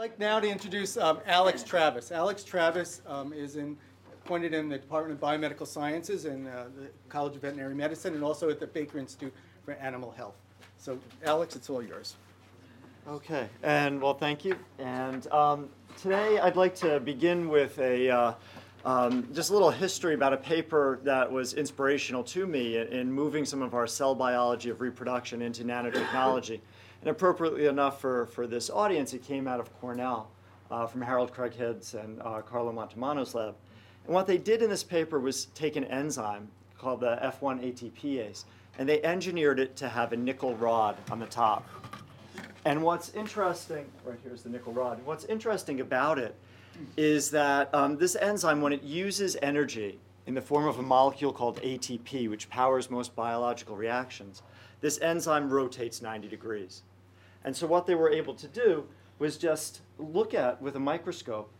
like now to introduce Alex Travis. Alex Travis is appointed in the Department of Biomedical Sciences and the College of Veterinary Medicine, and also at the Baker Institute for Animal Health. So, Alex, it's all yours. Okay, and well, thank you. And today I'd like to begin with just a little history about a paper that was inspirational to me in moving some of our cell biology of reproduction into nanotechnology. And appropriately enough for this audience, it came out of Cornell from Harold Craighead's and Carlo Montemano's lab. And what they did in this paper was take an enzyme called the F1 ATPase, and they engineered it to have a nickel rod on the top. And what's interesting, right here's the nickel rod. What's interesting about it is that this enzyme, when it uses energy in the form of a molecule called ATP, which powers most biological reactions, this enzyme rotates 90 degrees. And so what they were able to do was just look at, with a microscope,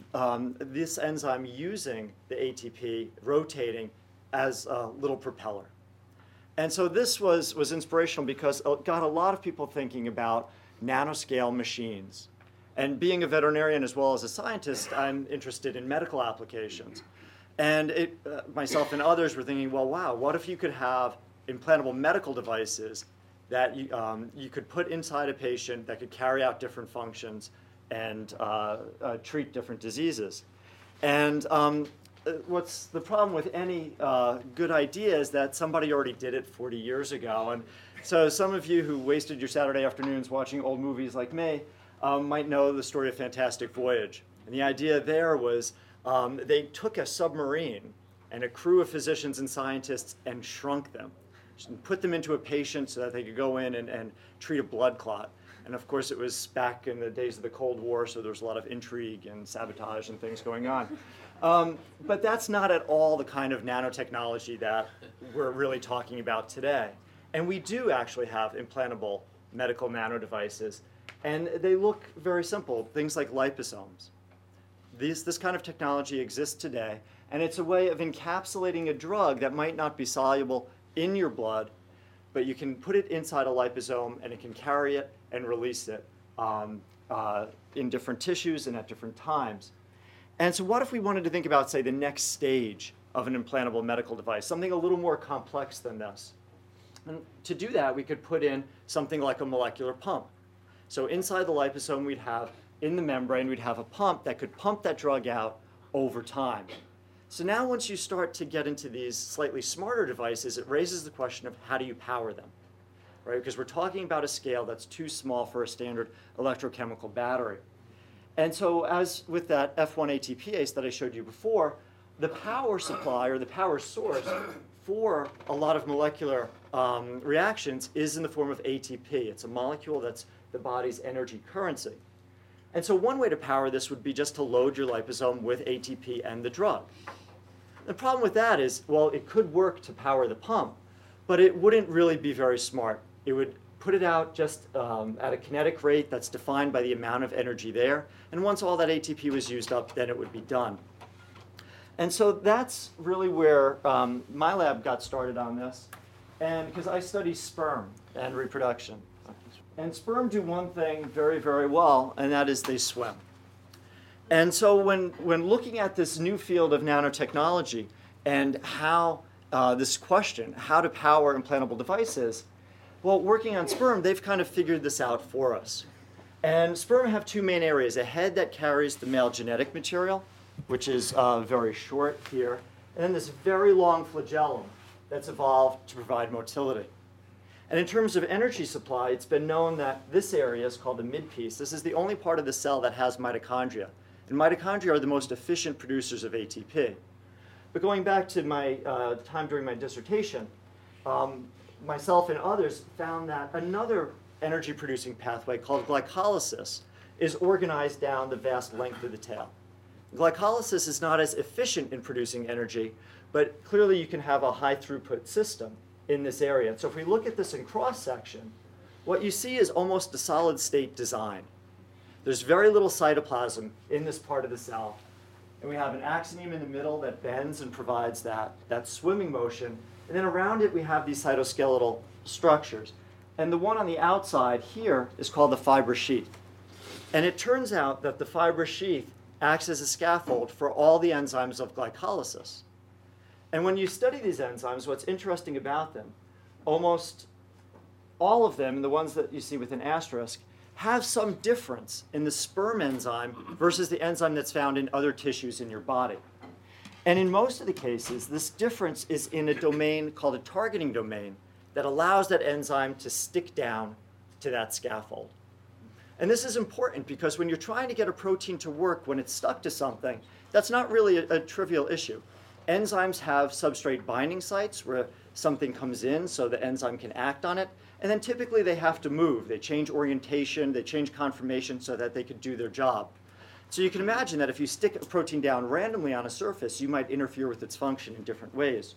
this enzyme using the ATP rotating as a little propeller. And so this was inspirational because it got a lot of people thinking about nanoscale machines. And being a veterinarian as well as a scientist, I'm interested in medical applications. And myself and others were thinking, well, wow, what if you could have implantable medical devices that you could put inside a patient that could carry out different functions and treat different diseases? And what's the problem with any good idea is that somebody already did it 40 years ago. And so some of you who wasted your Saturday afternoons watching old movies like me might know the story of Fantastic Voyage. And the idea there was they took a submarine and a crew of physicians and scientists and shrunk them and put them into a patient so that they could go in and treat a blood clot. And of course, it was back in the days of the Cold War, so there was a lot of intrigue and sabotage and things going on. But that's not at all the kind of nanotechnology that we're really talking about today. And we do actually have implantable medical nanodevices. And they look very simple, things like liposomes. This kind of technology exists today, and it's a way of encapsulating a drug that might not be soluble in your blood, but you can put it inside a liposome, and it can carry it and release it in different tissues and at different times. And so what if we wanted to think about, say, the next stage of an implantable medical device, something a little more complex than this? And to do that, we could put in something like a molecular pump. So inside the liposome, we'd have, in the membrane, we'd have a pump that could pump that drug out over time. So now once you start to get into these slightly smarter devices, it raises the question of how do you power them, right? Because we're talking about a scale that's too small for a standard electrochemical battery. And so as with that F1 ATPase that I showed you before, the power supply or the power source for a lot of molecular reactions is in the form of ATP. It's a molecule that's the body's energy currency. And so one way to power this would be just to load your liposome with ATP and the drug. The problem with that is, well, it could work to power the pump, but it wouldn't really be very smart. It would put it out just at a kinetic rate that's defined by the amount of energy there. And once all that ATP was used up, then it would be done. And so that's really where my lab got started on this, and because I study sperm and reproduction. And sperm do one thing very, very well, and that is they swim. And so when looking at this new field of nanotechnology and how this question, how to power implantable devices, well, working on sperm, they've kind of figured this out for us. And sperm have two main areas, a head that carries the male genetic material, which is very short here, and then this very long flagellum that's evolved to provide motility. And in terms of energy supply, it's been known that this area is called the midpiece. This is the only part of the cell that has mitochondria. And mitochondria are the most efficient producers of ATP. But going back to my time during my dissertation, myself and others found that another energy-producing pathway called glycolysis is organized down the vast length of the tail. Glycolysis is not as efficient in producing energy, but clearly you can have a high-throughput system in this area. And so if we look at this in cross-section, what you see is almost a solid-state design. There's very little cytoplasm in this part of the cell. And we have an axoneme in the middle that bends and provides that swimming motion. And then around it, we have these cytoskeletal structures. And the one on the outside here is called the fiber sheet. And it turns out that the fibrous sheath acts as a scaffold for all the enzymes of glycolysis. And when you study these enzymes, what's interesting about them, almost all of them, the ones that you see with an asterisk, have some difference in the sperm enzyme versus the enzyme that's found in other tissues in your body. And in most of the cases, this difference is in a domain called a targeting domain that allows that enzyme to stick down to that scaffold. And this is important because when you're trying to get a protein to work when it's stuck to something, that's not really a trivial issue. Enzymes have substrate binding sites where something comes in so the enzyme can act on it. And then typically they have to move. They change orientation, they change conformation so that they could do their job. So you can imagine that if you stick a protein down randomly on a surface, you might interfere with its function in different ways.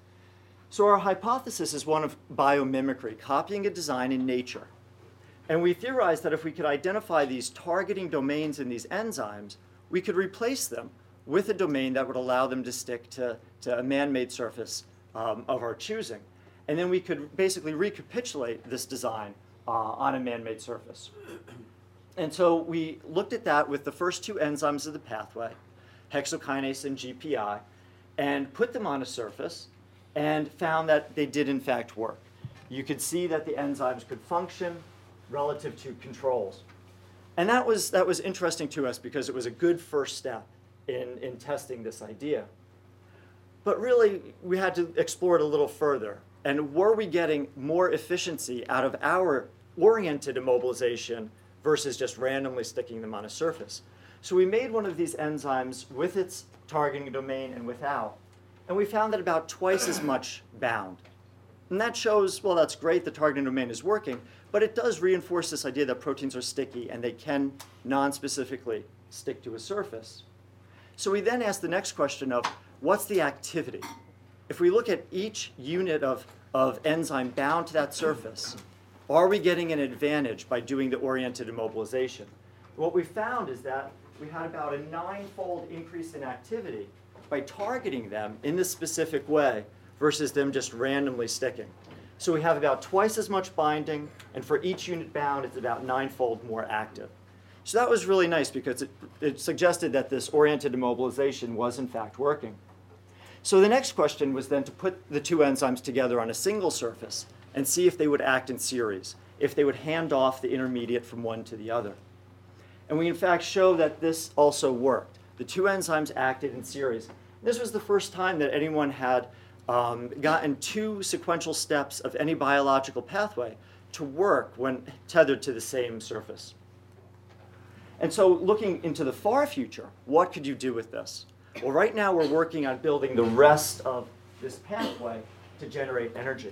So our hypothesis is one of biomimicry, copying a design in nature. And we theorized that if we could identify these targeting domains in these enzymes, we could replace them with a domain that would allow them to stick to a man-made surface of our choosing. And then we could basically recapitulate this design on a man-made surface. And so we looked at that with the first two enzymes of the pathway, hexokinase and GPI, and put them on a surface and found that they did in fact work. You could see that the enzymes could function relative to controls. And that was interesting to us because it was a good first step in testing this idea. But really, we had to explore it a little further. And were we getting more efficiency out of our oriented immobilization versus just randomly sticking them on a surface? So we made one of these enzymes with its targeting domain and without. And we found that about twice as much bound. And that shows, well, that's great, the targeting domain is working, but it does reinforce this idea that proteins are sticky and they can non-specifically stick to a surface. So we then asked the next question of, what's the activity? If we look at each unit of enzyme bound to that surface, are we getting an advantage by doing the oriented immobilization? What we found is that we had about a 9-fold increase in activity by targeting them in this specific way versus them just randomly sticking. So we have about twice as much binding, and for each unit bound, it's about 9-fold more active. So that was really nice because it suggested that this oriented immobilization was in fact working. So the next question was then to put the two enzymes together on a single surface and see if they would act in series, if they would hand off the intermediate from one to the other. And we in fact show that this also worked. The two enzymes acted in series. This was the first time that anyone had gotten two sequential steps of any biological pathway to work when tethered to the same surface. And so looking into the far future, what could you do with this? Well, right now we're working on building the rest of this pathway to generate energy.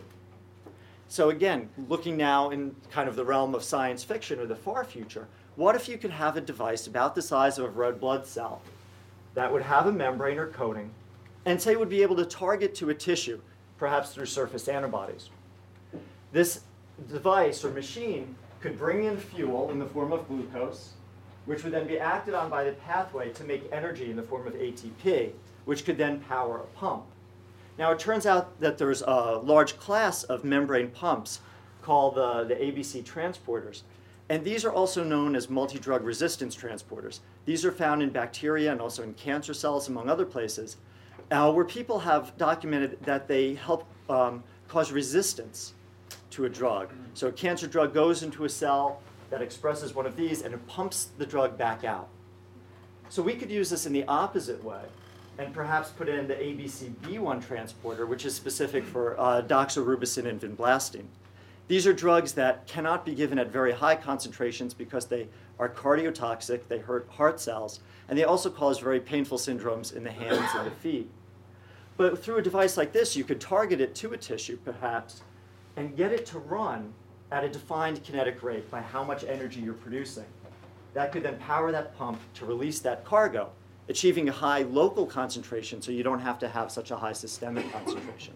So again, looking now in kind of the realm of science fiction or the far future, what if you could have a device about the size of a red blood cell that would have a membrane or coating and say would be able to target to a tissue, perhaps through surface antibodies? This device or machine could bring in fuel in the form of glucose, which would then be acted on by the pathway to make energy in the form of ATP, which could then power a pump. Now, it turns out that there's a large class of membrane pumps called the ABC transporters. And these are also known as multi-drug resistance transporters. These are found in bacteria and also in cancer cells, among other places, where people have documented that they help cause resistance to a drug. So a cancer drug goes into a cell that expresses one of these, and it pumps the drug back out. So we could use this in the opposite way and perhaps put in the ABCB1 transporter, which is specific for doxorubicin and vinblastine. These are drugs that cannot be given at very high concentrations because they are cardiotoxic, they hurt heart cells, and they also cause very painful syndromes in the hands and the feet. But through a device like this, you could target it to a tissue, perhaps, and get it to run at a defined kinetic rate by how much energy you're producing. That could then power that pump to release that cargo, achieving a high local concentration so you don't have to have such a high systemic concentration.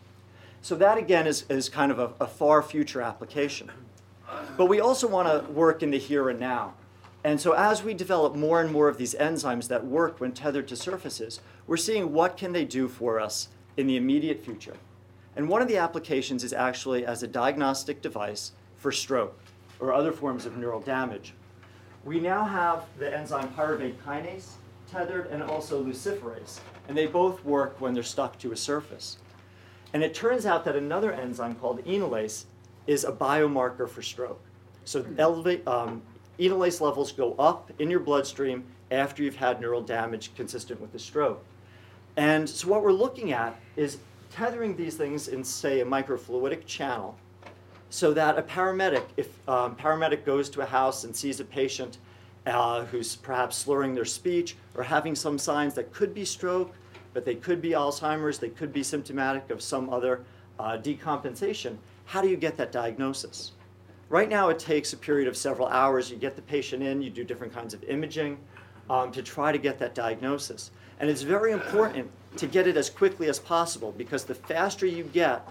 So that, again, is kind of a far future application. But we also want to work in the here and now. And so as we develop more and more of these enzymes that work when tethered to surfaces, we're seeing what can they do for us in the immediate future. And one of the applications is actually as a diagnostic device for stroke or other forms of neural damage. we now have the enzyme pyruvate kinase tethered and also luciferase. And they both work when they're stuck to a surface. And it turns out that another enzyme called enolase is a biomarker for stroke. So enolase levels go up in your bloodstream after you've had neural damage consistent with the stroke. And so what we're looking at is tethering these things in, say, a microfluidic channel so that a paramedic, if paramedic goes to a house and sees a patient who's perhaps slurring their speech or having some signs that could be stroke, but they could be Alzheimer's, they could be symptomatic of some other decompensation, how do you get that diagnosis? Right now it takes a period of several hours. You get the patient in, you do different kinds of imaging to try to get that diagnosis. And it's very important to get it as quickly as possible because the faster you get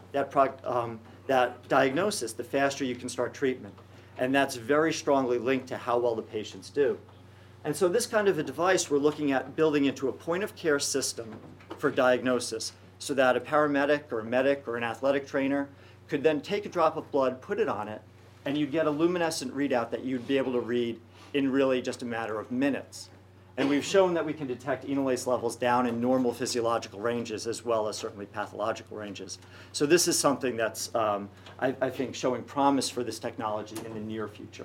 that diagnosis, the faster you can start treatment. And that's very strongly linked to how well the patients do. And so this kind of a device we're looking at building into a point-of-care system for diagnosis so that a paramedic or a medic or an athletic trainer could then take a drop of blood, put it on it, and you'd get a luminescent readout that you'd be able to read in really just a matter of minutes. And we've shown that we can detect enolase levels down in normal physiological ranges as well as certainly pathological ranges. So this is something that's, I think, showing promise for this technology in the near future.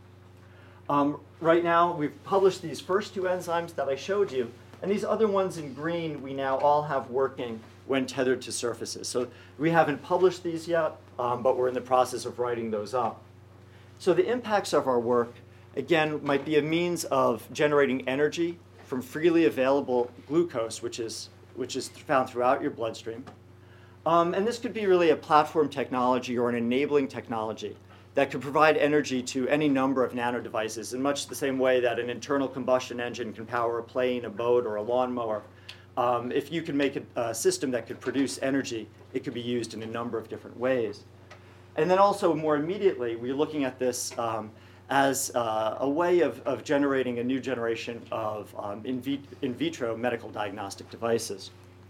Right now, we've published these first two enzymes that I showed you, and these other ones in green we now all have working when tethered to surfaces. So we haven't published these yet, but we're in the process of writing those up. So the impacts of our work, again, might be a means of generating energy from freely available glucose, which is found throughout your bloodstream. And this could be really a platform technology or an enabling technology that could provide energy to any number of nano devices in much the same way that an internal combustion engine can power a plane, a boat, or a lawnmower. If you can make a system that could produce energy, it could be used in a number of different ways. And then also more immediately, we're looking at this as a way of generating a new generation of in vitro medical diagnostic devices.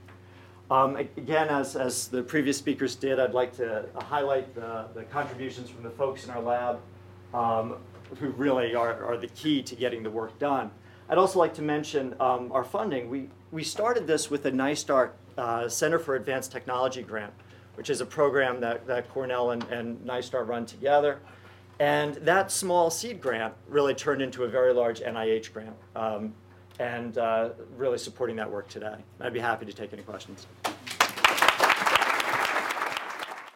Again, as the previous speakers did, I'd like to highlight the contributions from the folks in our lab who really are the key to getting the work done. I'd also like to mention our funding. We started this with a NISTAR Center for Advanced Technology grant, which is a program that Cornell and NISTAR run together. And that small seed grant really turned into a very large NIH grant and really supporting that work today. I'd be happy to take any questions.